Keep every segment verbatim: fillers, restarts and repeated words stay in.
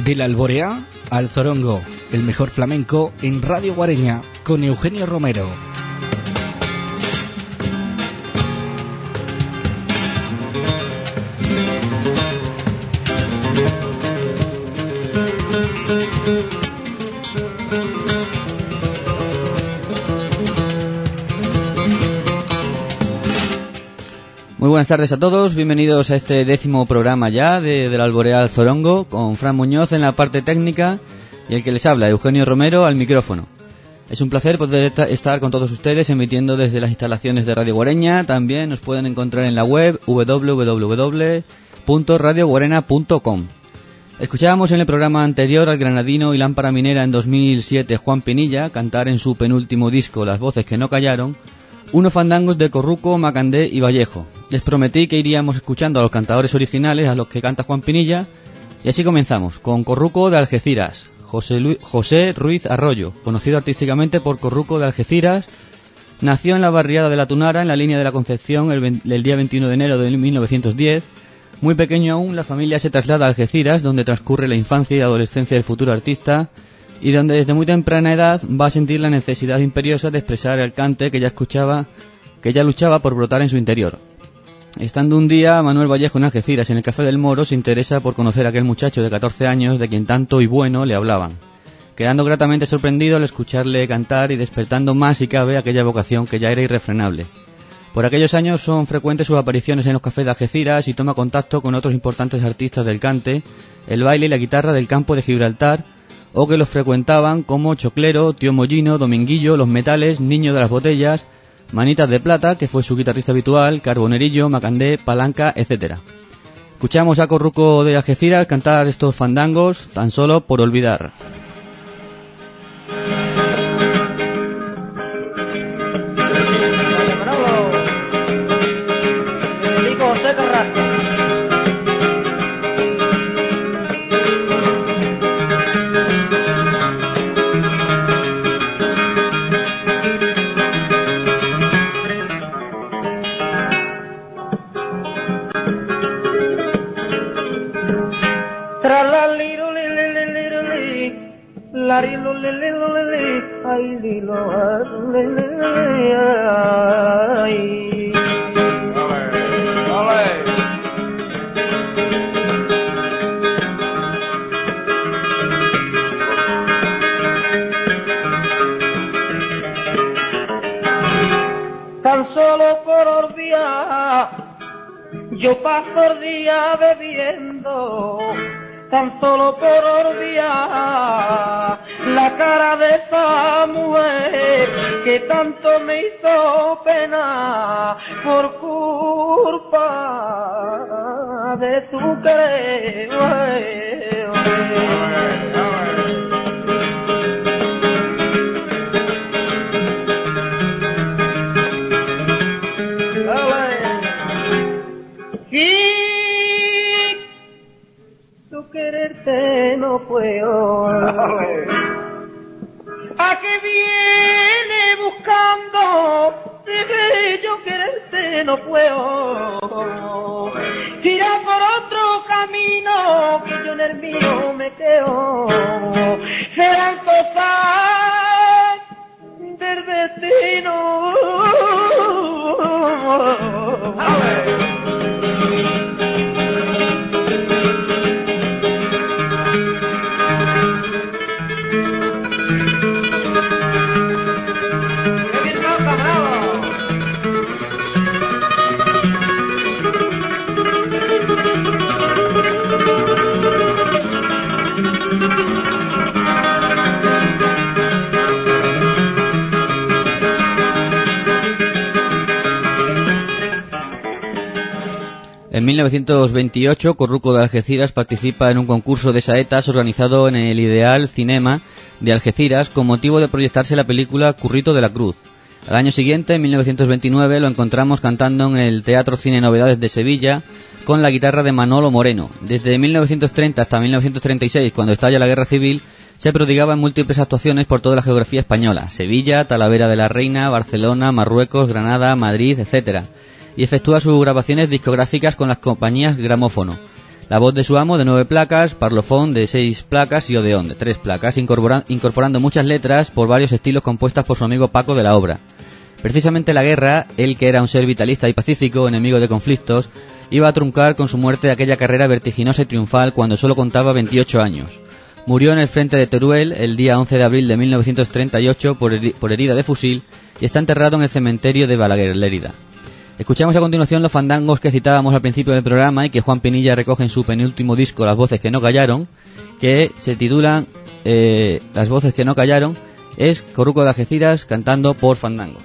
Del Alborea al Zorongo, el mejor flamenco en Radio Guareña, con Eugenio Romero. Muy buenas tardes a todos, bienvenidos a este décimo programa ya de Del Alborea al Zorongo, con Fran Muñoz en la parte técnica y el que les habla, Eugenio Romero, al micrófono. Es un placer poder estar con todos ustedes emitiendo desde las instalaciones de Radio Guareña. También nos pueden encontrar en la web doble u doble u doble u punto radio guarena punto com. Escuchábamos en el programa anterior al granadino y lámpara minera en dos mil siete Juan Pinilla cantar en su penúltimo disco Las voces que no callaron unos fandangos de Corruco, Macandé y Vallejo. Les prometí que iríamos escuchando a los cantadores originales, a los que canta Juan Pinilla, y así comenzamos, con Corruco de Algeciras, José, Lu- José Ruiz Arroyo, conocido artísticamente por Corruco de Algeciras. Nació en la barriada de La Tunara, en la línea de la Concepción, el, ve- el día veintiuno de enero de mil novecientos diez. Muy pequeño aún, la familia se traslada a Algeciras, donde transcurre la infancia y adolescencia del futuro artista, y donde desde muy temprana edad va a sentir la necesidad imperiosa de expresar el cante que ya escuchaba, que ya luchaba por brotar en su interior. Estando un día Manuel Vallejo en Algeciras, en el Café del Moro, se interesa por conocer a aquel muchacho de catorce años de quien tanto y bueno le hablaban, quedando gratamente sorprendido al escucharle cantar y despertando más si cabe aquella vocación que ya era irrefrenable. Por aquellos años son frecuentes sus apariciones en los cafés de Algeciras y toma contacto con otros importantes artistas del cante, el baile y la guitarra del campo de Gibraltar, o que los frecuentaban como Choclero, Tío Mollino, Dominguillo, Los Metales, Niño de las Botellas, Manitas de Plata, que fue su guitarrista habitual, Carbonerillo, Macandé, Palanca, etcétera. Escuchamos a Corruco de Algeciras cantar estos fandangos tan solo por olvidar. Tan solo por olvidar, yo paso el día bebiendo. Tan solo por olvidar la cara de esa mujer que tanto me hizo pena por culpa de tu querer. Quererte no puedo. ¿A qué viene buscando? Debe yo quererte no puedo. Tira por otro camino que yo en el mío me quedo. Serán cosas del destino. En mil novecientos veintiocho, Corruco de Algeciras participa en un concurso de saetas organizado en el Ideal Cinema de Algeciras con motivo de proyectarse la película Currito de la Cruz. Al año siguiente, en mil novecientos veintinueve, lo encontramos cantando en el Teatro Cine Novedades de Sevilla con la guitarra de Manolo Moreno. Desde mil novecientos treinta hasta mil novecientos treinta y seis, cuando estalla la Guerra Civil, se prodigaba en múltiples actuaciones por toda la geografía española: Sevilla, Talavera de la Reina, Barcelona, Marruecos, Granada, Madrid, etcétera, y efectúa sus grabaciones discográficas con las compañías Gramófono. La voz de su amo de nueve placas, parlofón de seis placas y odeón de tres placas, incorpora- incorporando muchas letras por varios estilos compuestas por su amigo Paco de la Obra. Precisamente la guerra, él que era un ser vitalista y pacífico, enemigo de conflictos, iba a truncar con su muerte aquella carrera vertiginosa y triunfal cuando solo contaba veintiocho años. Murió en el frente de Teruel el día once de abril de mil novecientos treinta y ocho por, heri- por herida de fusil y está enterrado en el cementerio de Balaguer, Lérida. Escuchamos a continuación los fandangos que citábamos al principio del programa y que Juan Pinilla recoge en su penúltimo disco, Las voces que no callaron, que se titulan eh, Las voces que no callaron, es Corruco de Algeciras cantando por fandangos.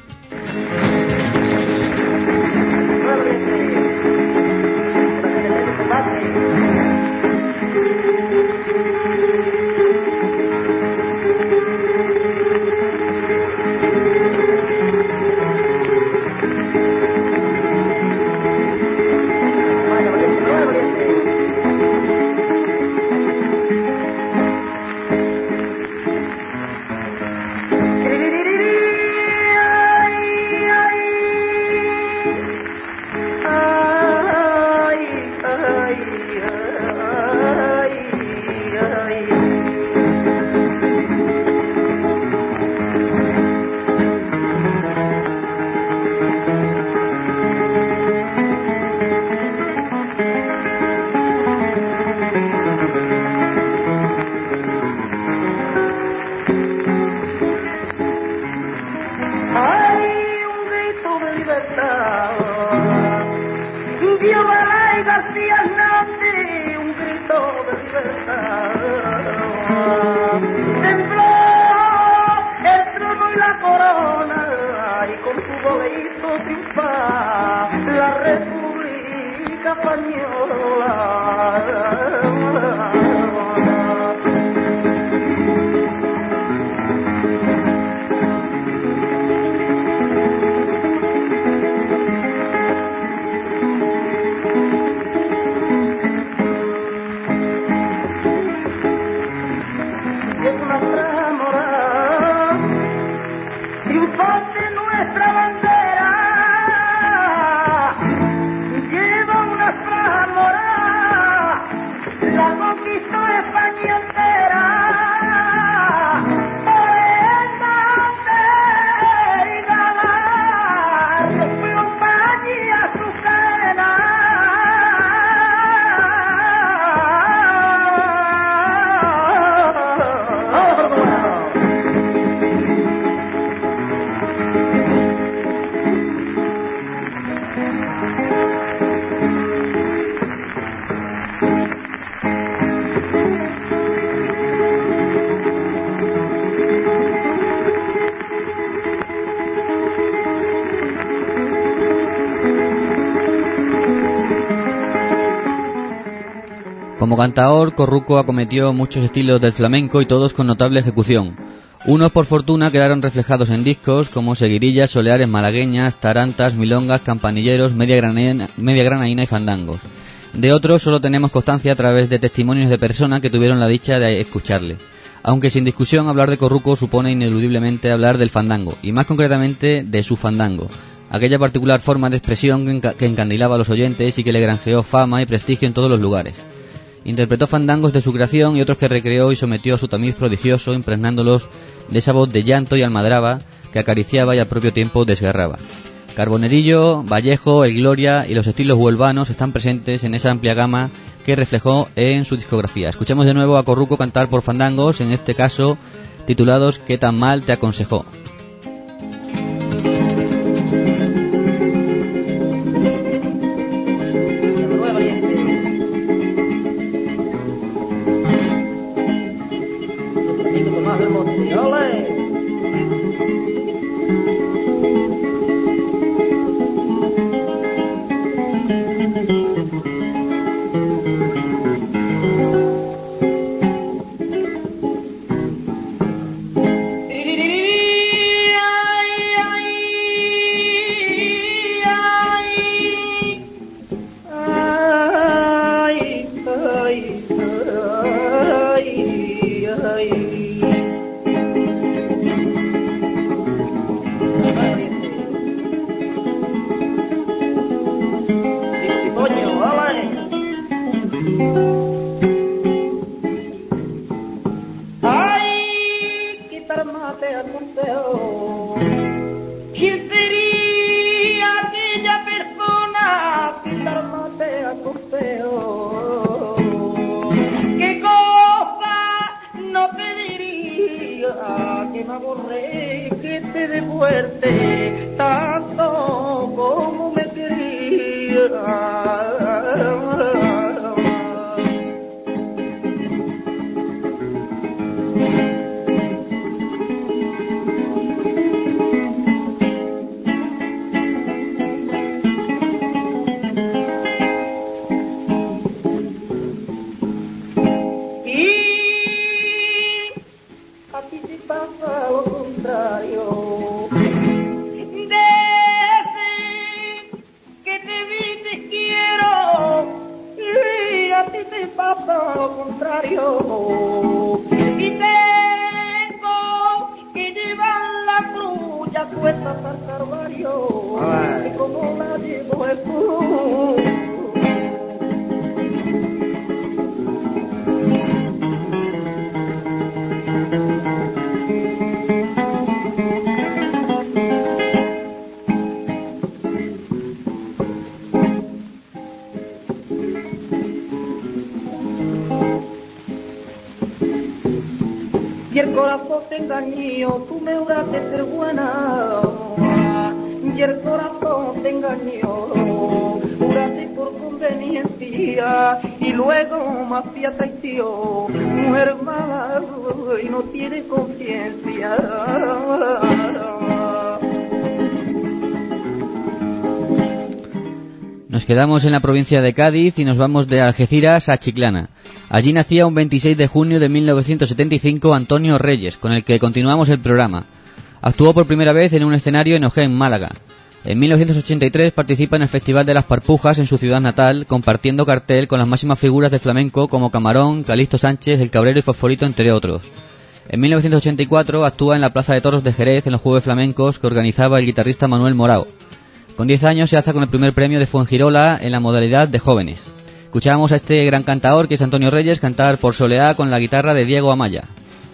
Como cantaor, Corruco acometió muchos estilos del flamenco y todos con notable ejecución. Unos por fortuna quedaron reflejados en discos como seguirillas, soleares malagueñas, tarantas, milongas, campanilleros, media granaína, media granaína y fandangos. De otros solo tenemos constancia a través de testimonios de personas que tuvieron la dicha de escucharle. Aunque sin discusión hablar de Corruco supone ineludiblemente hablar del fandango, y más concretamente de su fandango, aquella particular forma de expresión que, enca- que encandilaba a los oyentes y que le granjeó fama y prestigio en todos los lugares. Interpretó fandangos de su creación y otros que recreó y sometió a su tamiz prodigioso, impregnándolos de esa voz de llanto y almadraba que acariciaba y al propio tiempo desgarraba. Carbonerillo, Vallejo, El Gloria y los estilos huelvanos están presentes en esa amplia gama que reflejó en su discografía. Escuchamos de nuevo a Corruco cantar por fandangos, en este caso titulados ¿Qué tan mal te aconsejó? Tirirí, consejo. ¿Quién sería aquella persona que el alma te aconsejo? ¿Qué cosa no te diría que me aborré, que te dé fuerte tanto como me quería? Lo contrario, y tengo que llevar la cruz ya puesta hasta el Calvario, y como la llevo el cruz. Y el corazón te engañó, tú me juraste ser buena. Y el corazón te engañó, juraste por conveniencia. Y luego me hacía traición, mujer mala y no tiene conciencia. Nos quedamos en la provincia de Cádiz y nos vamos de Algeciras a Chiclana. Allí nacía un veintiséis de junio de mil novecientos setenta y cinco Antonio Reyes, con el que continuamos el programa. Actuó por primera vez en un escenario en Ojén, Málaga. En mil novecientos ochenta y tres participa en el Festival de las Parpujas en su ciudad natal, compartiendo cartel con las máximas figuras de flamenco como Camarón, Calixto Sánchez, El Cabrero y Fosforito, entre otros. En mil novecientos ochenta y cuatro actúa en la Plaza de Toros de Jerez en los Juegos Flamencos que organizaba el guitarrista Manuel Morao. Con diez años se alza con el primer premio de Fuengirola en la modalidad de jóvenes. Escuchamos a este gran cantador, que es Antonio Reyes, cantar Por Soleá con la guitarra de Diego Amaya.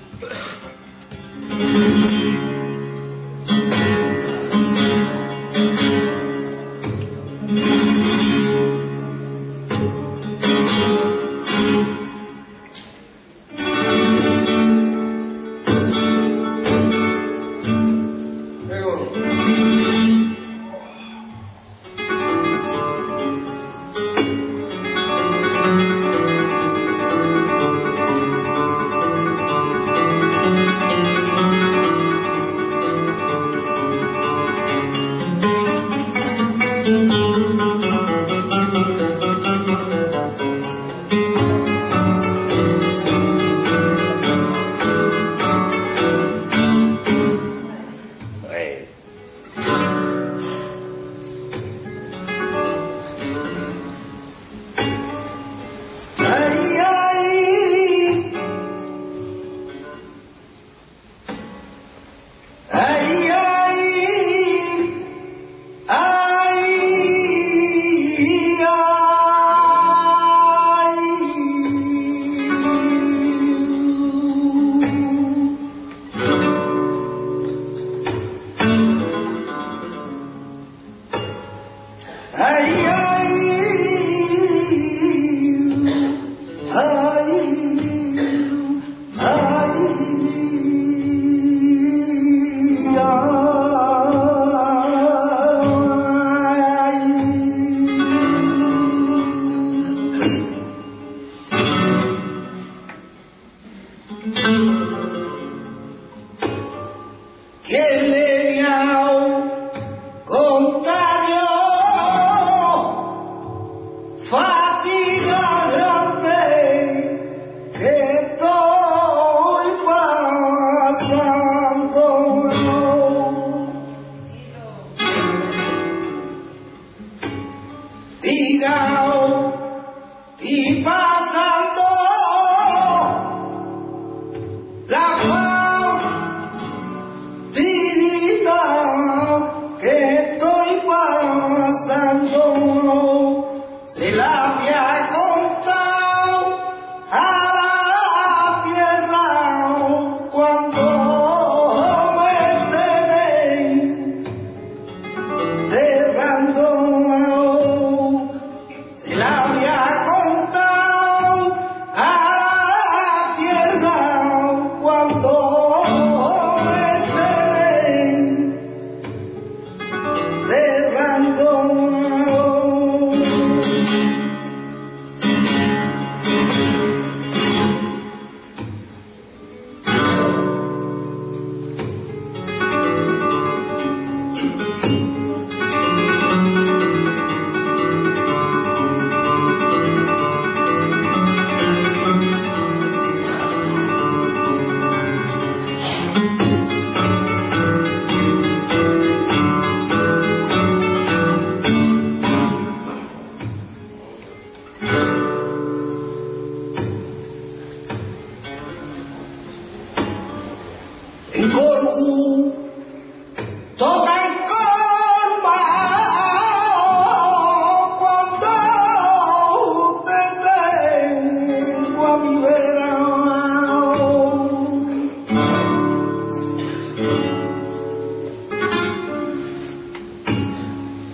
Y pasando la fama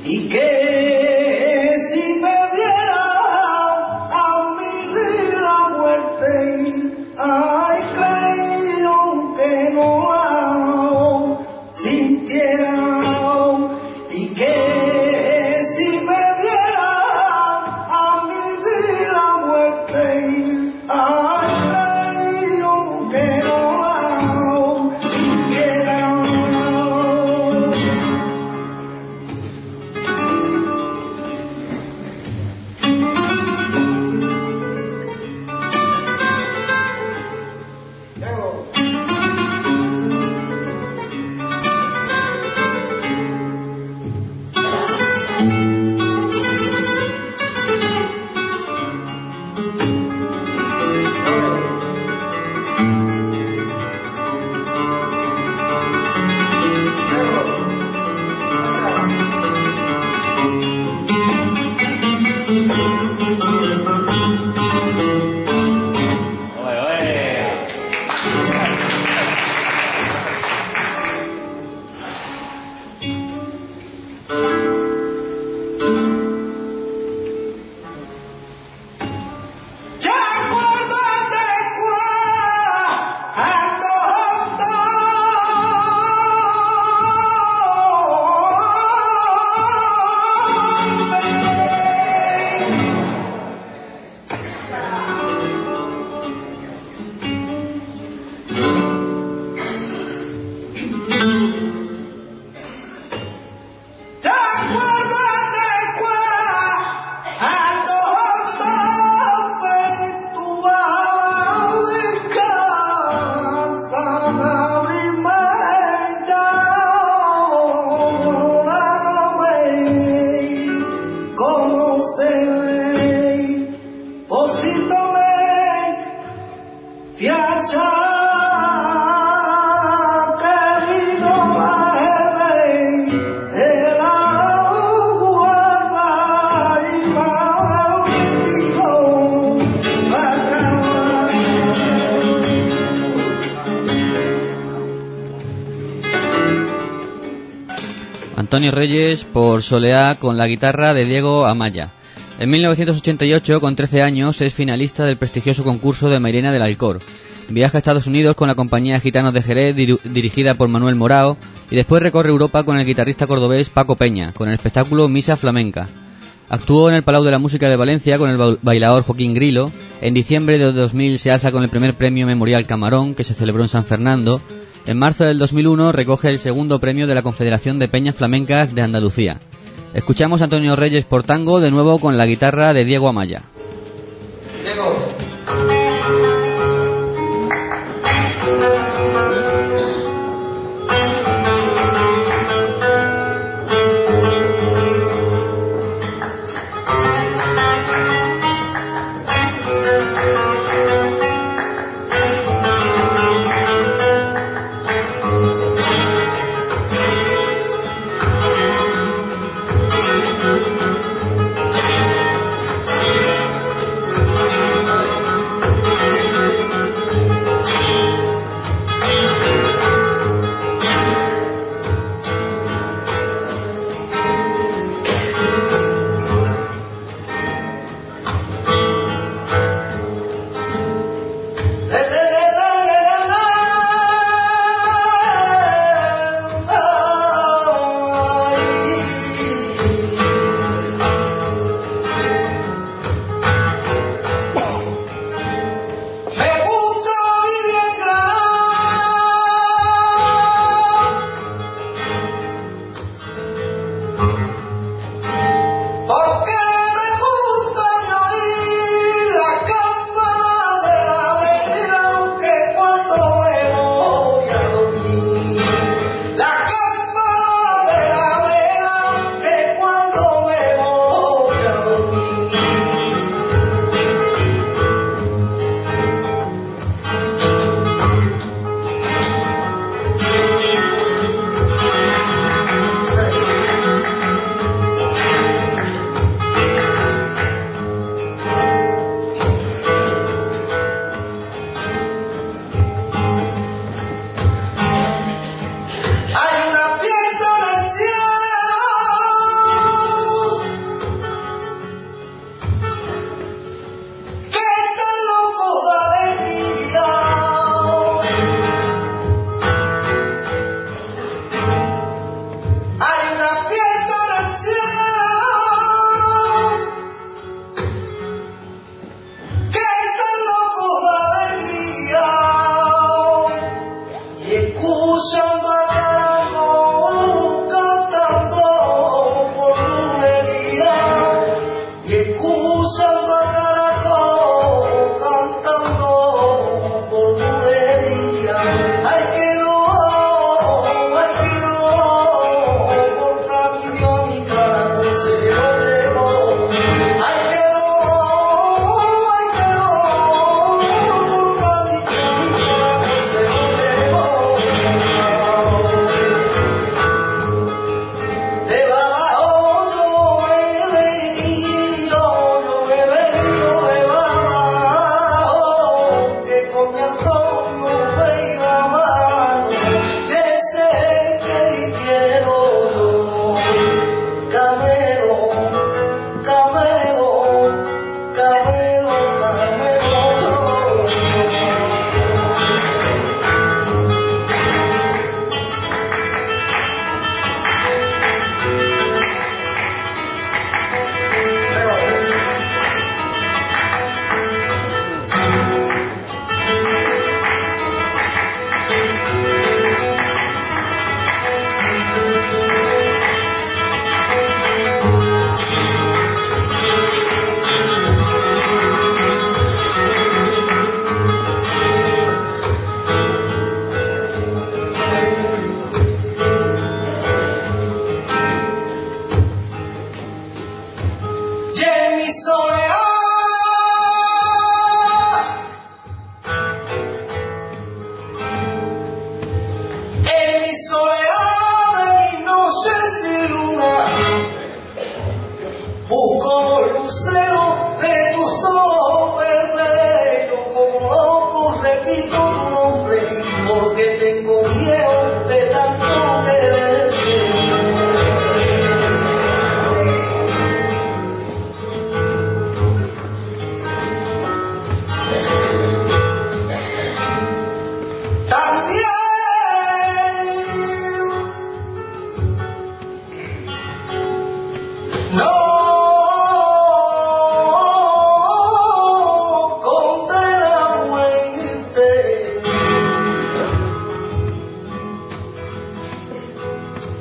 y que si me diera a mí la muerte, ay, creo que no la sintiera, y que si me diera a mí la muerte, ay, creo que no la sintiera. Antonio Reyes por Soleá con la guitarra de Diego Amaya. En mil novecientos ochenta y ocho, con trece años, es finalista del prestigioso concurso de Mairena del Alcor. Viaja a Estados Unidos con la compañía Gitanos de Jerez, dir- dirigida por Manuel Morao, y después recorre Europa con el guitarrista cordobés Paco Peña, con el espectáculo Misa Flamenca. Actuó en el Palau de la Música de Valencia con el ba- bailador Joaquín Grilo. En diciembre de dos mil se alza con el primer premio Memorial Camarón, que se celebró en San Fernando. En marzo del dos mil uno recoge el segundo premio de la Confederación de Peñas Flamencas de Andalucía. Escuchamos a Antonio Reyes por tango, de nuevo con la guitarra de Diego Amaya. Diego.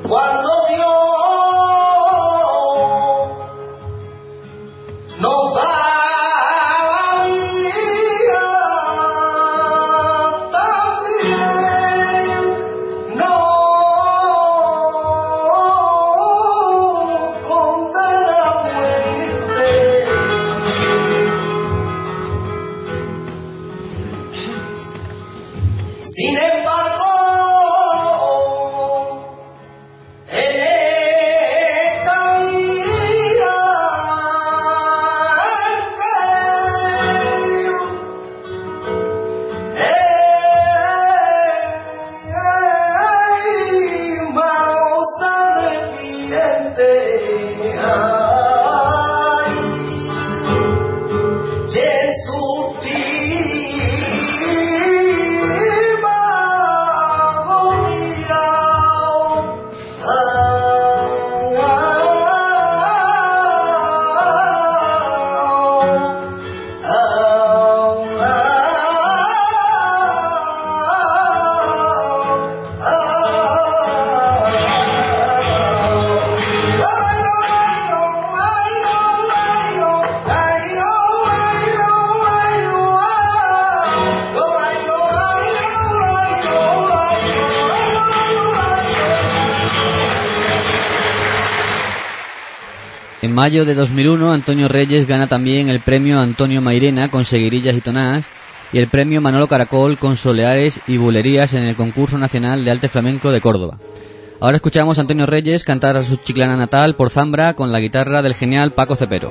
Cuando Dios nos da la vida, también nos condena a muerte. Sin embargo, en mayo de dos mil uno, Antonio Reyes gana también el premio Antonio Mairena con Seguirillas y Tonás y el premio Manolo Caracol con Soleares y Bulerías en el Concurso Nacional de Arte Flamenco de Córdoba. Ahora escuchamos a Antonio Reyes cantar a su Chiclana natal por Zambra con la guitarra del genial Paco Cepero.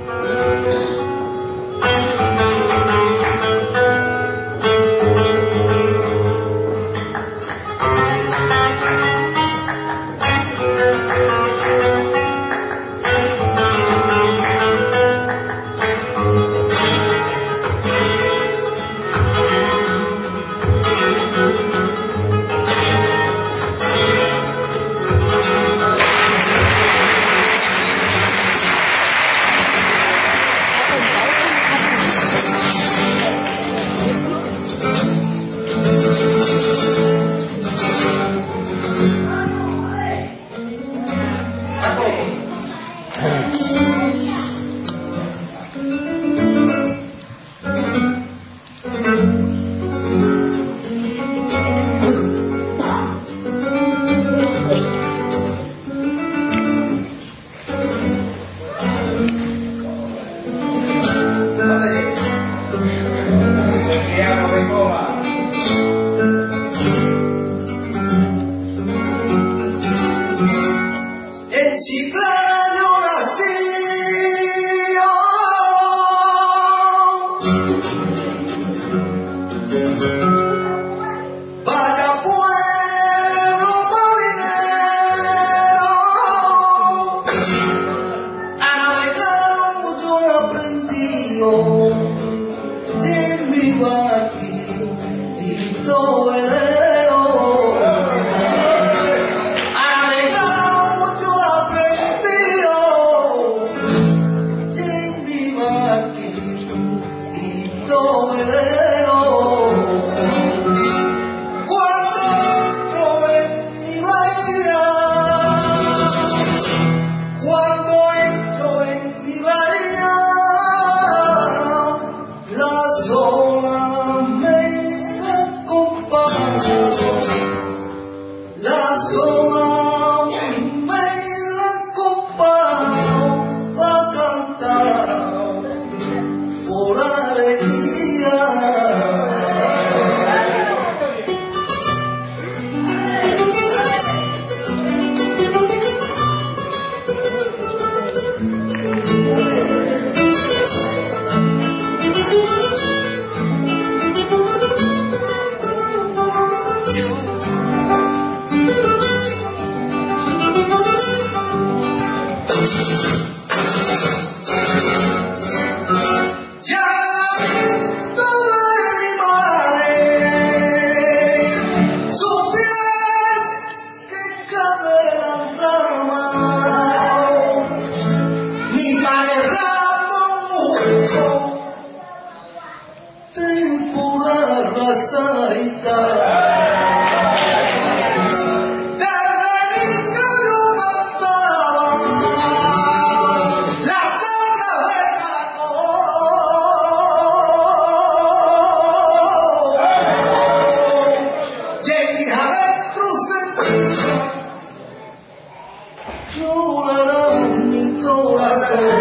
llorarán mi corazón.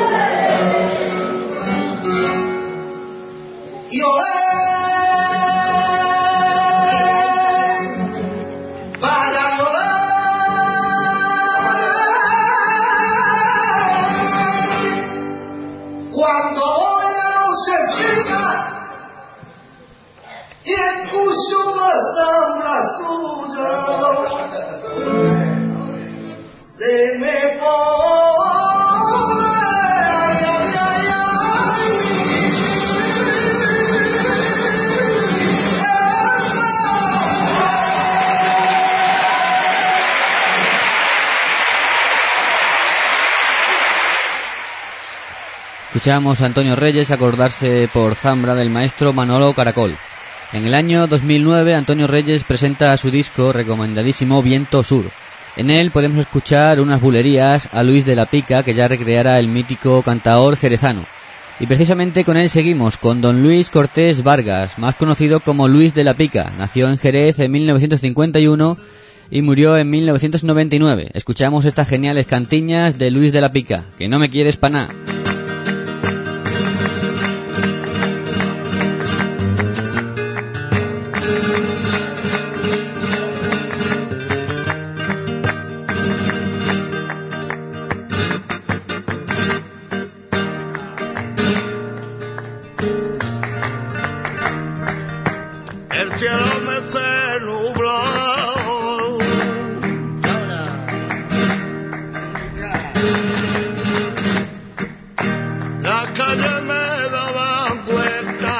Lloré para llorar cuando hoy la noche china y escucho una zambra suya, se me pone ay, ay, ay, ay. Escuchamos a Antonio Reyes acordarse por Zambra del maestro Manolo Caracol. En el año dos mil nueve, Antonio Reyes presenta su disco recomendadísimo Viento Sur. En él podemos escuchar unas bulerías a Luis de la Pica, que ya recreara el mítico cantaor jerezano. Y precisamente con él seguimos, con don Luis Cortés Vargas, más conocido como Luis de la Pica. Nació en Jerez en mil novecientos cincuenta y uno y murió en mil novecientos noventa y nueve. Escuchamos estas geniales cantiñas de Luis de la Pica, que no me quieres pa' nada. El cielo me se nubló, las calles me daban cuenta,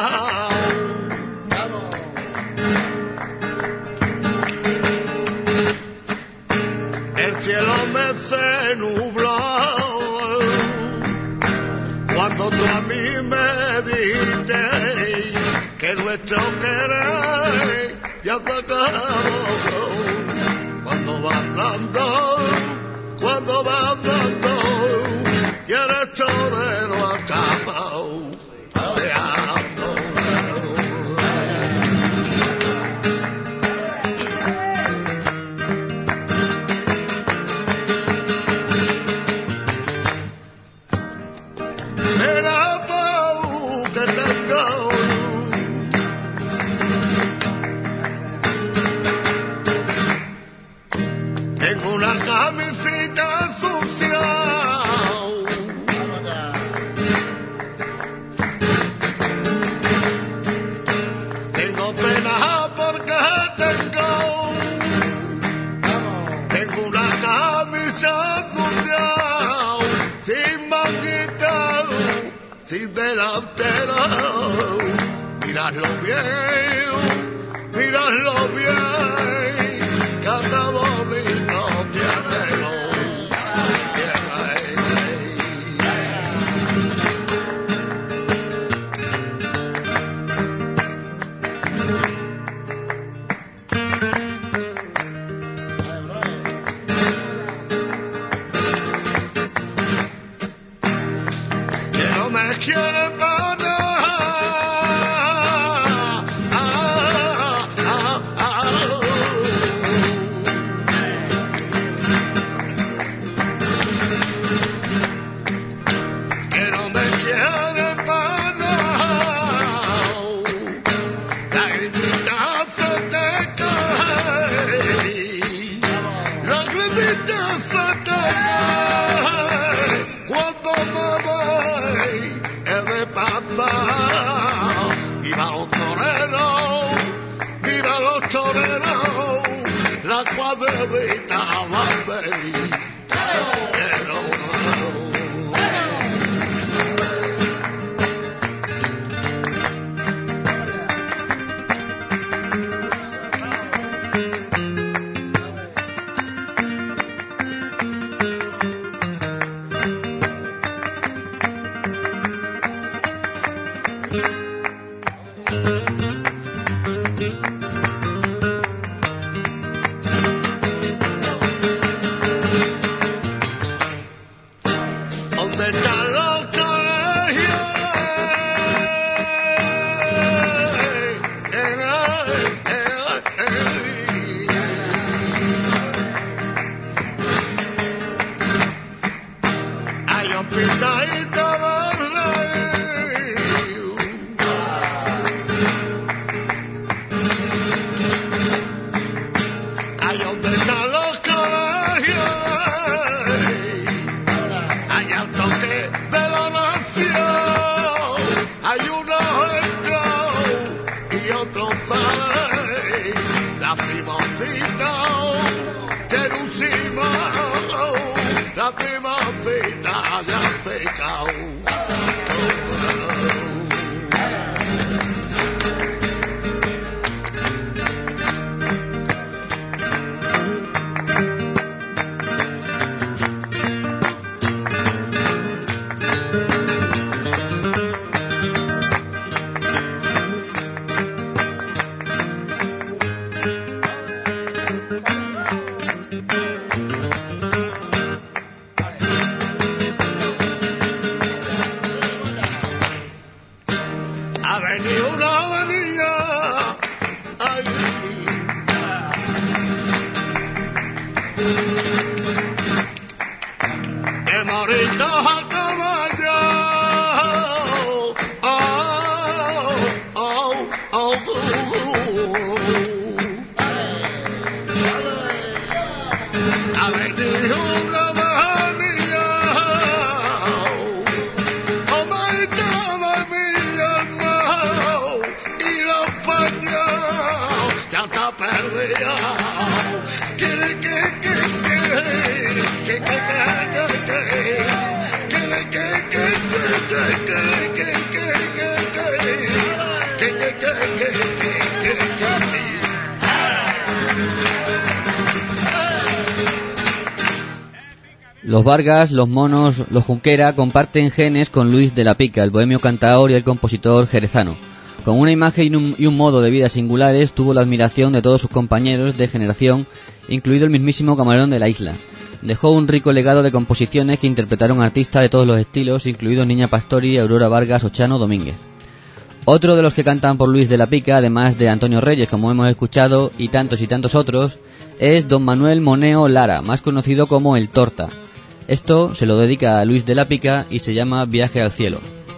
el cielo me se nubló, cuando tú a mí me dijiste que nuestro querer ya se acabó. Cuando van dando, cuando van dando, y eres torero acabado, paseando. Mira tú que tengo Tengo una camisita sucia, tengo pena porque tengo, tengo una camisa sucia, sin manguita, sin delantera, miradlo bien, miradlo bien, que anda bonito tiene lo que no me quiere para nada. Ah, ah, ah. Que no me quiere para nada. La gritita se te cae, la gritita se te cae cuando me voy he de pasar. Viva los toreros, viva los toreros, la cuadrita va a venir. Pero pintadita verde. Ahí donde están los colegios, hay al toque de la nación, hay unos estos y otros salen, la cimosita que lucimos, la cimosita ya se cae. Ha venido una avenida, ay, de moritos a caballo, oh, oh, oh, oh. Ha venido una avenida, oh, my God, my y la España ya está perdida. Que que que que que que que Los Vargas, los Monos, los Junquera comparten genes con Luis de la Pica, el bohemio cantaor y el compositor jerezano. Con una imagen y un, y un modo de vida singulares, tuvo la admiración de todos sus compañeros de generación, incluido el mismísimo camarón de la isla. Dejó un rico legado de composiciones que interpretaron artistas de todos los estilos, incluidos Niña Pastori, Aurora Vargas o Chano Domínguez. Otro de los que cantan por Luis de la Pica, además de Antonio Reyes, como hemos escuchado, y tantos y tantos otros, es don Manuel Moneo Lara, más conocido como El Torta. Esto se lo dedica a Luis de la Pica y se llama Viaje al cielo.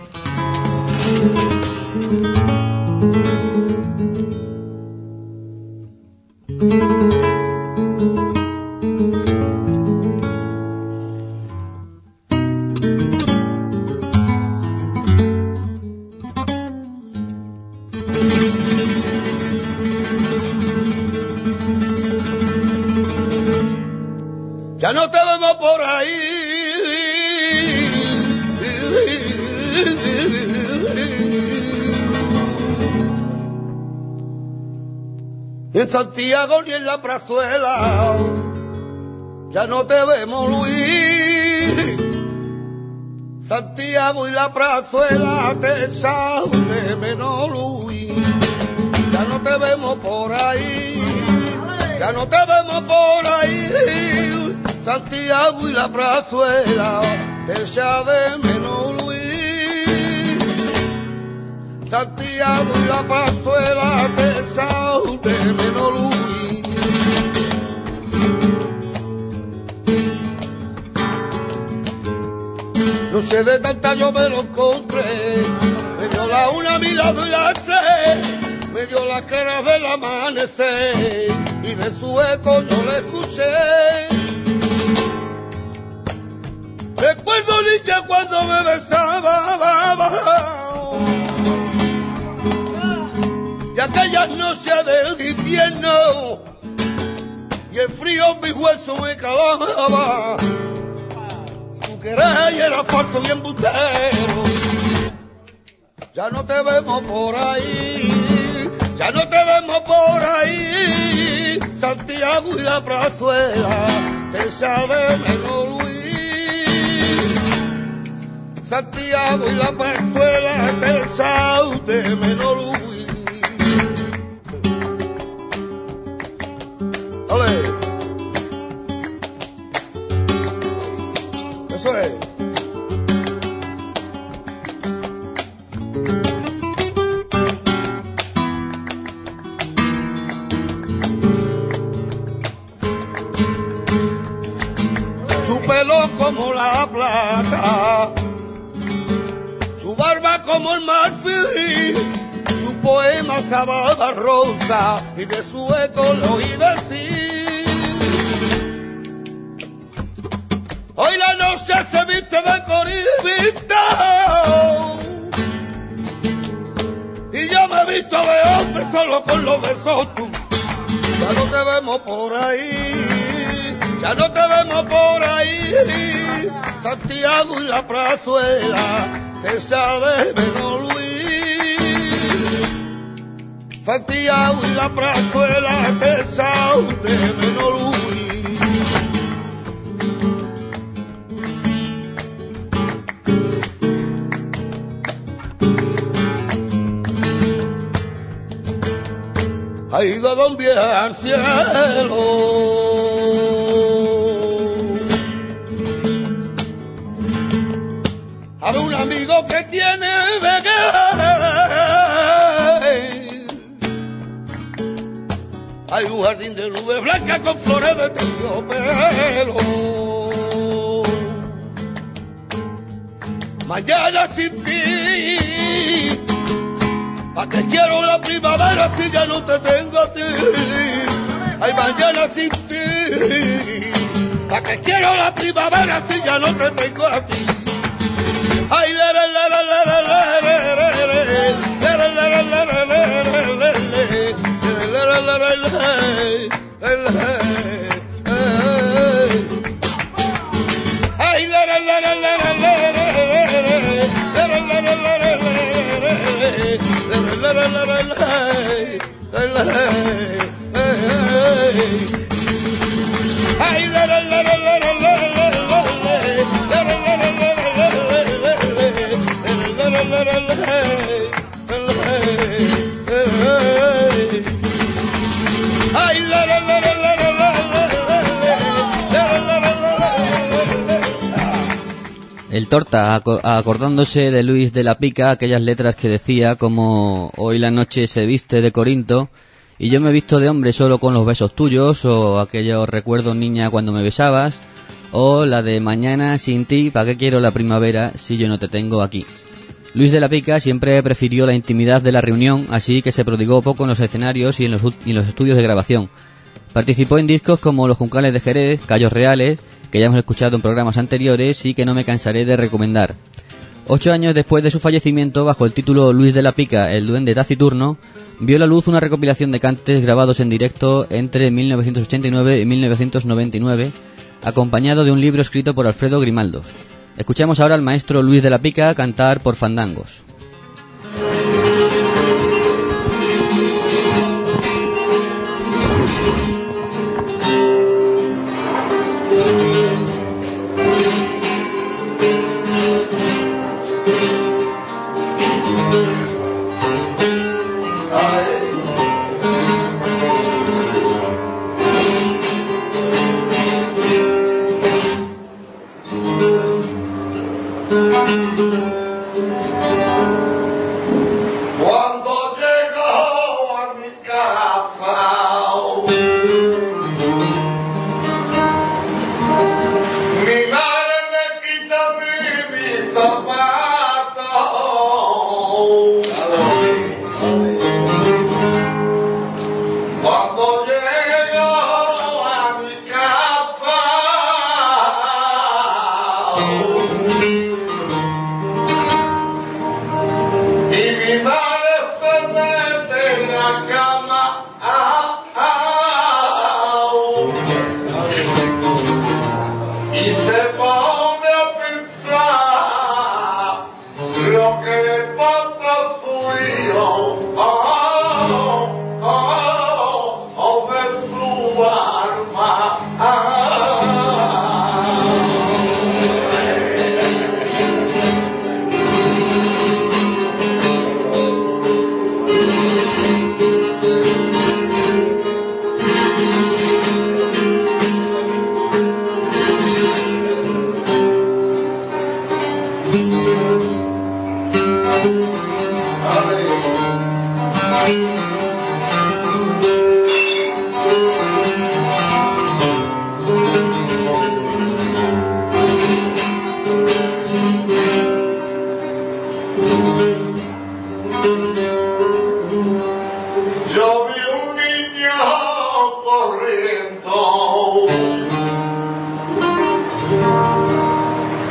Ya no te vemos por ahí. Ni en Santiago ni en la Prazuela. Ya no te vemos, Luis. Santiago y la Prazuela te echan de menos, Luis. Ya no te vemos por ahí. Ya no te vemos por ahí. Santiago y la Prazuela te echa de menos, Luis. Santiago y la Prazuela te echa de menos, Luis. No sé de tanta yo me lo encontré. Me dio la una a mi lado y las tres. Me dio las caras del amanecer. Y de su eco yo le escuché. Recuerdo, niña, cuando me besaba y aquellas noches del invierno y el frío en mis huesos me calaba. Tu querer era falso y embustero. Ya no te vemos por ahí. Ya no te vemos por ahí. Santiago y la Prazuela te echa de menos, Luis. Santiago y la Prazuela te echa de menos, Luis. ¡Ole! Eso es. su pelo como la plata, su barba como el marfil, su poema sababa rosa y de su eco lo oí decir. Hoy la noche se viste de coribita y yo me he visto de hombre solo con los besos tú. Ya no te vemos por ahí, ya no te vemos por ahí, Santiago y la Prazuela, esa de Menor Luis. Santiago y la Prazuela, esa de Menor Luis. Ha ido a don viaje al cielo, a un amigo que tiene Beguer. Hay un jardín de nubes blancas con flores de terciopelo. Mañana sin ti, ¿pa' qué quiero la primavera si ya no te tengo a ti? Ay, mañana sin ti. ¿Pa' qué quiero la primavera si ya no te tengo a ti? Ay, la la la la la la la la la la la la ay, la la la la la la El Torta, acordándose de Luis de la Pica, aquellas letras que decía como hoy la noche se viste de Corinto y yo me he visto de hombre solo con los besos tuyos, o aquellos recuerdos niña cuando me besabas, o la de mañana sin ti, ¿para qué quiero la primavera si yo no te tengo aquí? Luis de la Pica siempre prefirió la intimidad de la reunión, así que se prodigó poco en los escenarios y en los, y en los estudios de grabación. Participó en discos como Los Juncales de Jerez, Callos Reales, que ya hemos escuchado en programas anteriores y que no me cansaré de recomendar. Ocho años después de su fallecimiento, bajo el título Luis de la Pica, el duende taciturno, vio la luz una recopilación de cantes grabados en directo entre mil novecientos ochenta y nueve y mil novecientos noventa y nueve, acompañado de un libro escrito por Alfredo Grimaldos. Escuchamos ahora al maestro Luis de la Pica cantar por fandangos.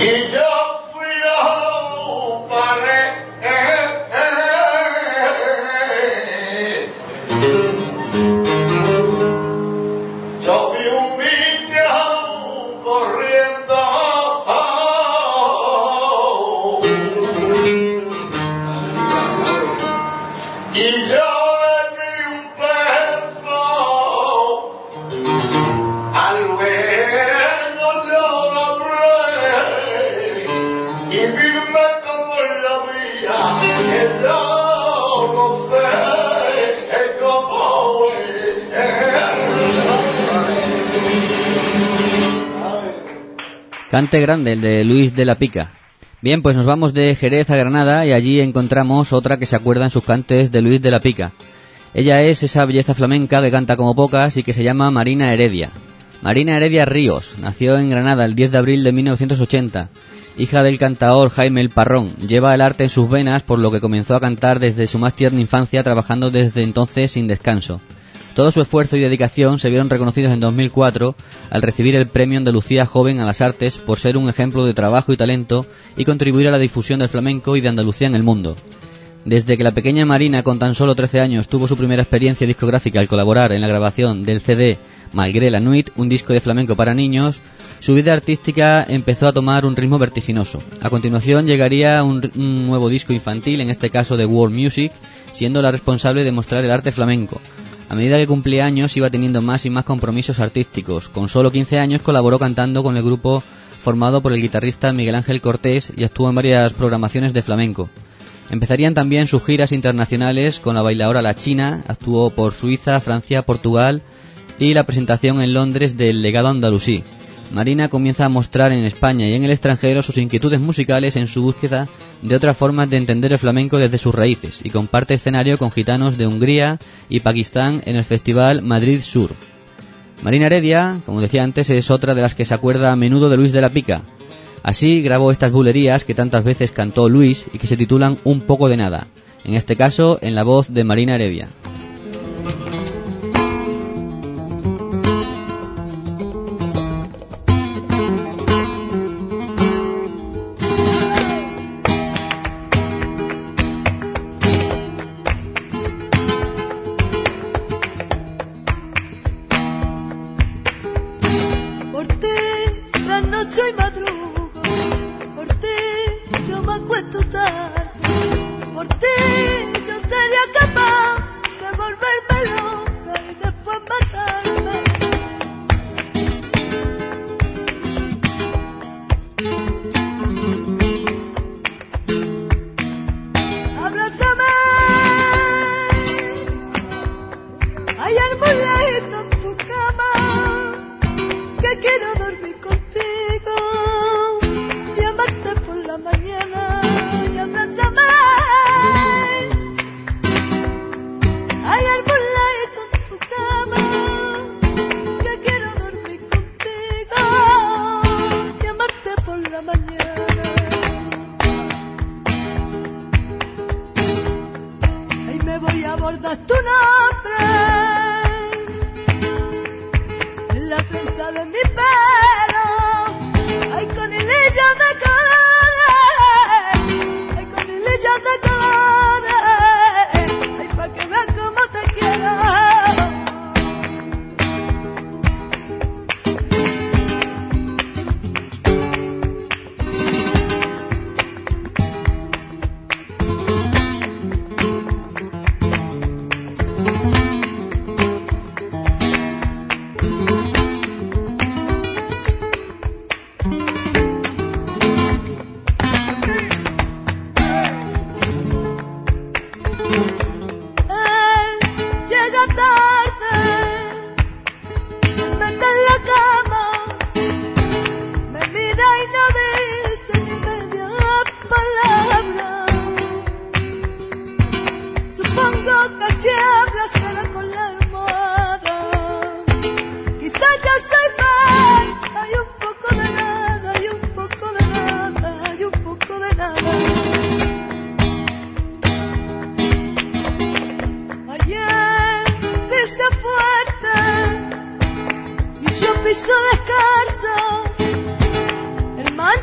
Y yo fui a pared. Yo vi un niño corriendo y yo le di un beso al luego yo lo hablé y dime cómo es la vida que yo no sé cómo es. Cante grande, el de Luis de la Pica. Bien, pues nos vamos de Jerez a Granada y allí encontramos otra que se acuerda en sus cantes de Luis de la Pica. Ella es esa belleza flamenca que canta como pocas y que se llama Marina Heredia. Marina Heredia Ríos nació en Granada el diez de abril de mil novecientos ochenta. Hija del cantaor Jaime el Parrón, lleva el arte en sus venas, por lo que comenzó a cantar desde su más tierna infancia, trabajando desde entonces sin descanso. Todo su esfuerzo y dedicación se vieron reconocidos en dos mil cuatro al recibir el Premio Andalucía Joven a las Artes por ser un ejemplo de trabajo y talento y contribuir a la difusión del flamenco y de Andalucía en el mundo. Desde que la pequeña Marina, con tan solo trece años, tuvo su primera experiencia discográfica al colaborar en la grabación del C D Malgré la Nuit, un disco de flamenco para niños, su vida artística empezó a tomar un ritmo vertiginoso. A continuación llegaría un, un nuevo disco infantil, en este caso de World Music, siendo la responsable de mostrar el arte flamenco. A medida que cumplía años iba teniendo más y más compromisos artísticos. Con solo quince años colaboró cantando con el grupo formado por el guitarrista Miguel Ángel Cortés y actuó en varias programaciones de flamenco. Empezarían también sus giras internacionales con la bailaora La China, actuó por Suiza, Francia, Portugal y la presentación en Londres del Legado Andalusí. Marina comienza a mostrar en España y en el extranjero sus inquietudes musicales en su búsqueda de otras formas de entender el flamenco desde sus raíces y comparte escenario con gitanos de Hungría y Pakistán en el Festival Madrid Sur. Marina Heredia, como decía antes, es otra de las que se acuerda a menudo de Luis de la Pica. Así grabó estas bulerías que tantas veces cantó Luis y que se titulan Un poco de nada, en este caso en la voz de Marina Heredia. Hay árbol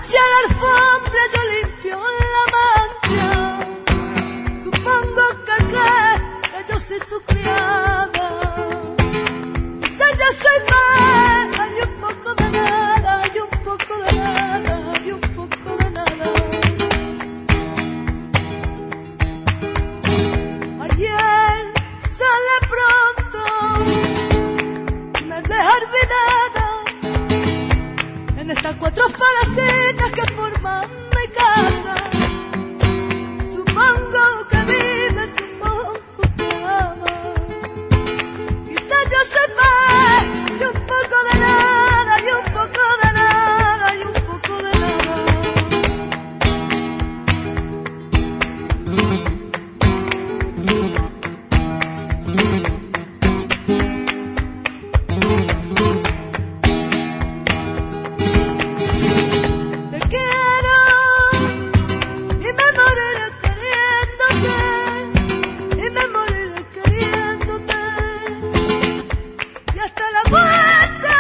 plancha la alfombra, yo limpio la mancha. Supongo que cree que yo soy su criada. Quizá yo soy más, hay un poco de nada, hay un poco de nada, hay un poco de nada. Ayer sale pronto, me deja olvidada en estas cuatro palacitas que forman mi casa. Supongo que vive, supongo que ama. Quizá yo sepa y un poco de nada, y un poco de nada, y un poco de nada. Te quiero y me moriré queriéndote, y me moriré queriéndote, y hasta la muerte,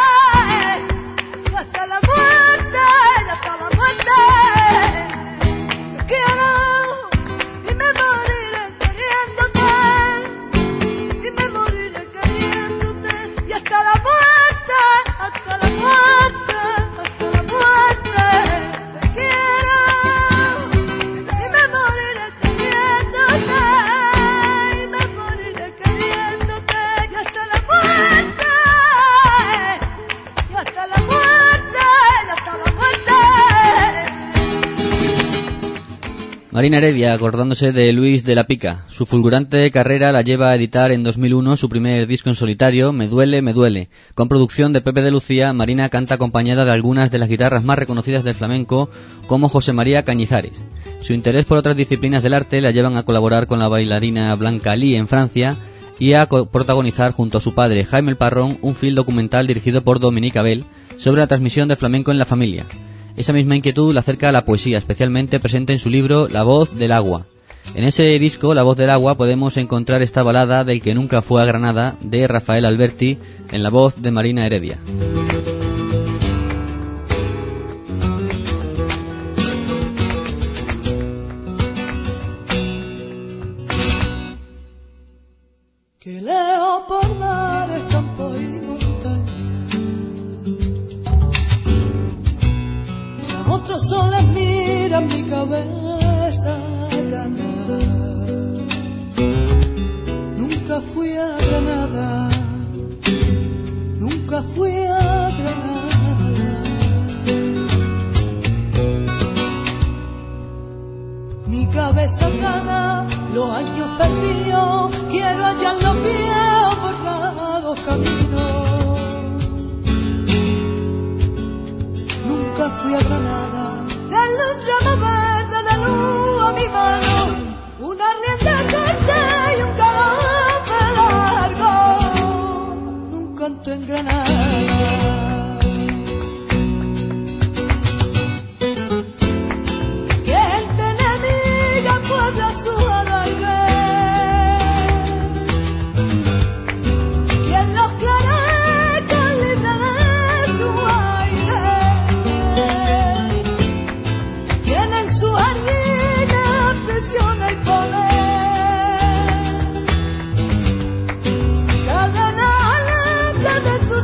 y hasta la muerte, y hasta la muerte. Te quiero y me moriré queriéndote, y me moriré queriéndote, y hasta la muerte, hasta la muerte, hasta la muerte. Te quiero y me moriré queriéndote, y me moriré queriéndote, y hasta la muerte, y hasta la muerte, y hasta la muerte. Marina Heredia, acordándose de Luis de la Pica. Su fulgurante carrera la lleva a editar en dos mil uno su primer disco en solitario, Me duele, me duele. Con producción de Pepe de Lucía, Marina canta acompañada de algunas de las guitarras más reconocidas del flamenco, como José María Cañizares. Su interés por otras disciplinas del arte la llevan a colaborar con la bailarina Blanca Lee en Francia y a co- protagonizar junto a su padre Jaime el Parrón un film documental dirigido por Dominique Abel sobre la transmisión del flamenco en la familia. Esa misma inquietud la acerca a la poesía, especialmente presente en su libro La voz del agua. En ese disco, La voz del agua, podemos encontrar esta balada del que nunca fue a Granada, de Rafael Alberti, en la voz de Marina Heredia. Que leo por mares, campos y montañas, a otros soles miran mi cabeza ganar. Nunca fui a Granada, nunca fui a Granada. Mi cabeza gana los años perdidos, quiero hallar los viejos borrados caminos. Nunca fui a Granada, darle un ramo verde de luz a mi mano, una rienda corta y un galope largo. Nunca entré en Granada. Puebla su alargue, quien los claracos libra de su aire, quien en su jardina presiona el poder, cadena habla de sus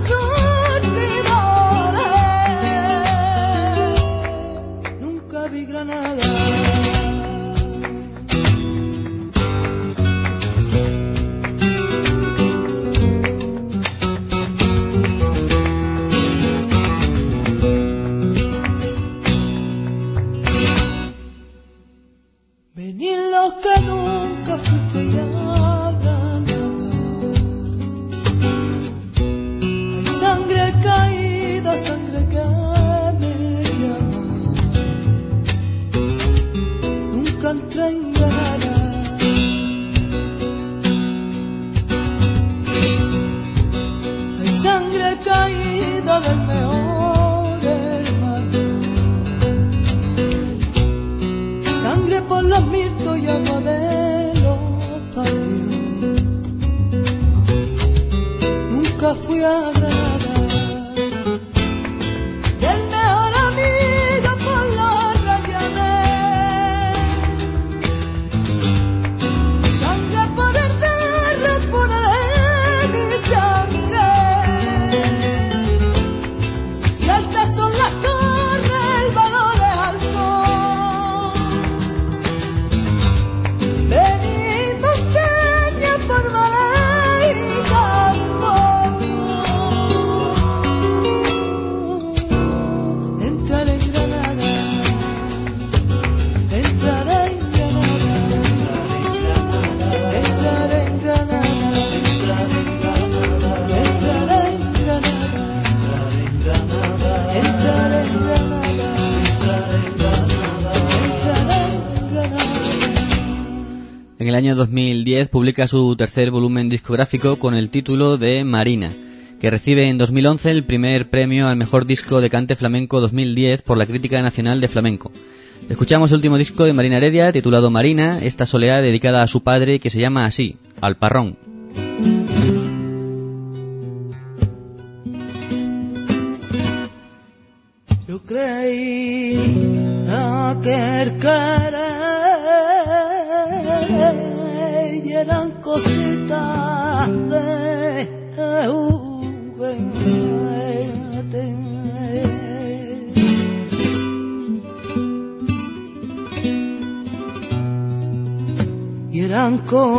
surtidores. Nunca vi Granada. Venid los que nunca fuiste ya Granada. Hay sangre caída, sangre que me llama. Nunca entré en Granada. Hay sangre caída del mejor hermano. Sangre por los mirtos y agua de los patios. Nunca fui a Granada. Del mejor amigo En el año dos mil diez publica su tercer volumen discográfico con el título de Marina, que recibe en dos mil once el primer premio al mejor disco de cante flamenco dos mil diez por la Crítica Nacional de Flamenco. Escuchamos el último disco de Marina Heredia, titulado Marina, esta soleá dedicada a su padre, que se llama así, Al Parrón. Yo creí aquel querer y eran cositas de juguete. Y eran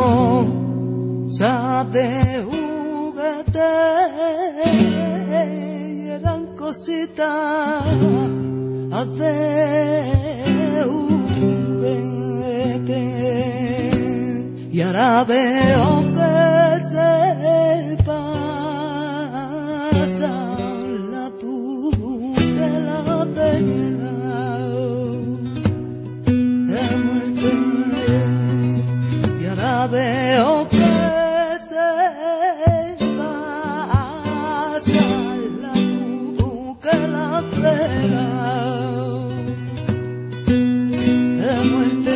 cosas de juguete, y eran cositas de juguete. Y ahora veo que se pasa la tutela de la muerte. Ahora veo que se pasa la tutela de la muerte.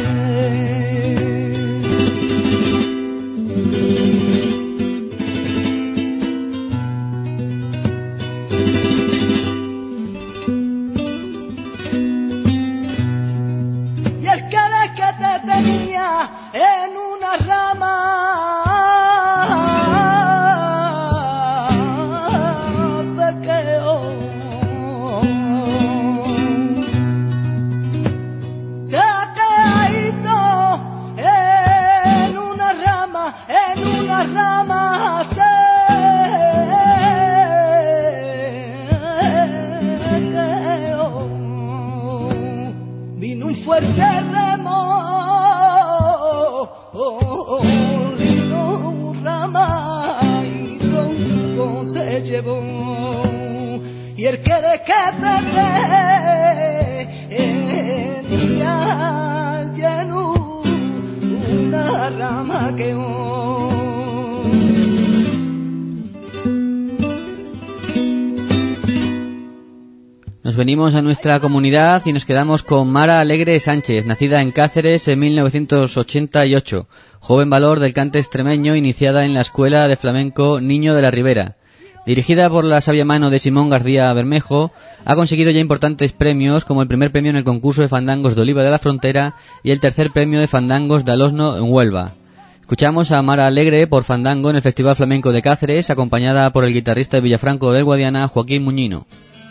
Y el que de que te tenía en una rama de queo se ha caído en una rama, en una rama se queo. Vino un fuerte remo, se llevó, y el que de que te tenía lleno una rama que Nos venimos a nuestra comunidad y nos quedamos con Mara Alegre Sánchez, nacida en Cáceres en mil novecientos ochenta y ocho, joven valor del cante extremeño, iniciada en la Escuela de Flamenco Niño de la Ribera. Dirigida por la sabia mano de Simón García Bermejo, ha conseguido ya importantes premios, como el primer premio en el concurso de fandangos de Oliva de la Frontera y el tercer premio de fandangos de Alosno en Huelva. Escuchamos a Mara Alegre por fandango en el Festival Flamenco de Cáceres, acompañada por el guitarrista de Villafranco del Guadiana, Joaquín Muñino.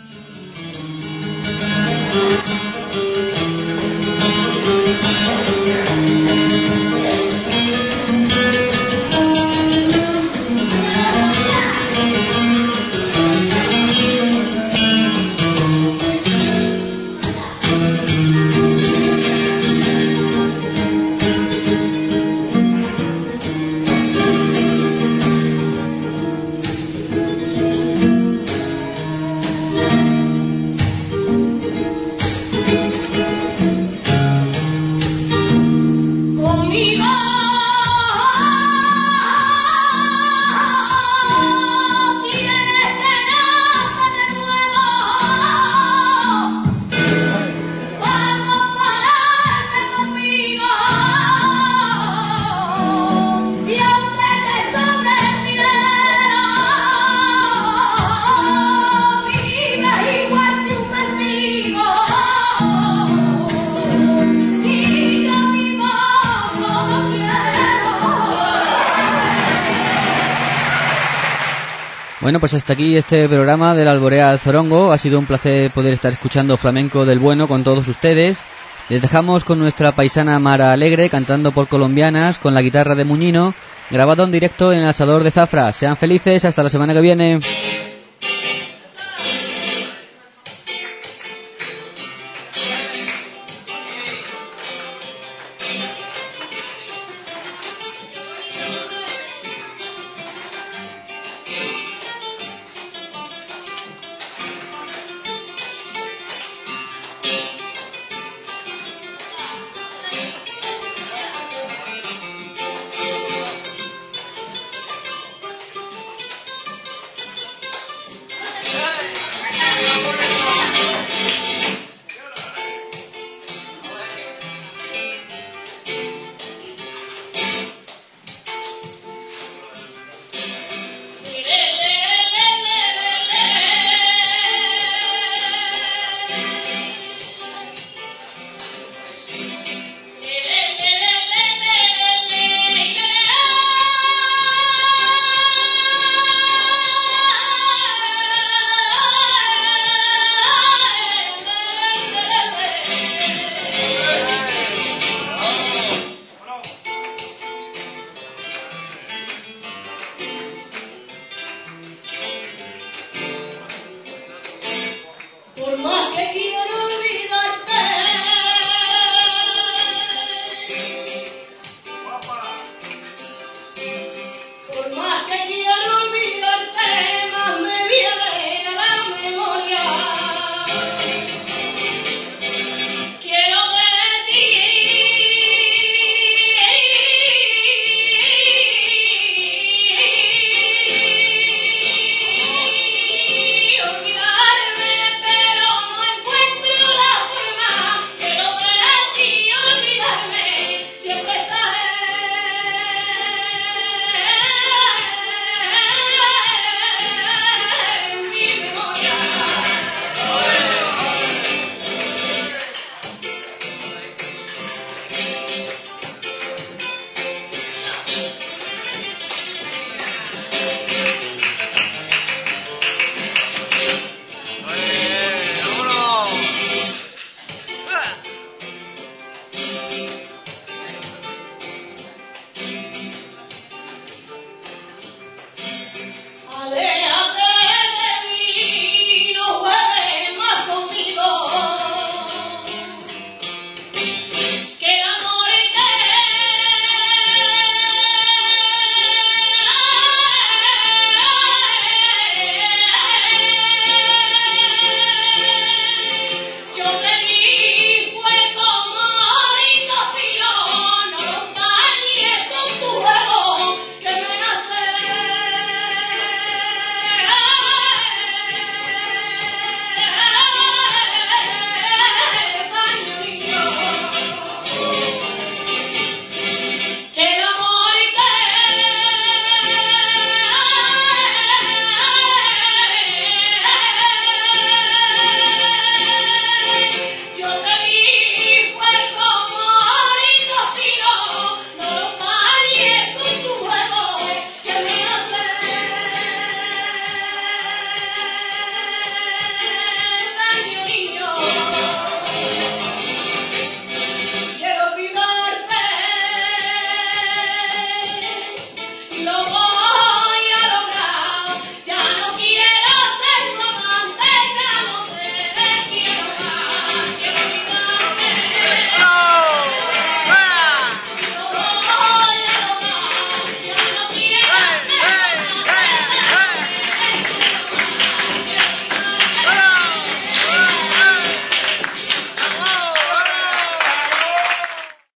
Bueno, pues hasta aquí este programa del Alborea al Zorongo. Ha sido un placer poder estar escuchando flamenco del bueno con todos ustedes. Les dejamos con nuestra paisana Mara Alegre cantando por colombianas con la guitarra de Muñino, grabado en directo en el Asador de Zafra. Sean felices, hasta la semana que viene.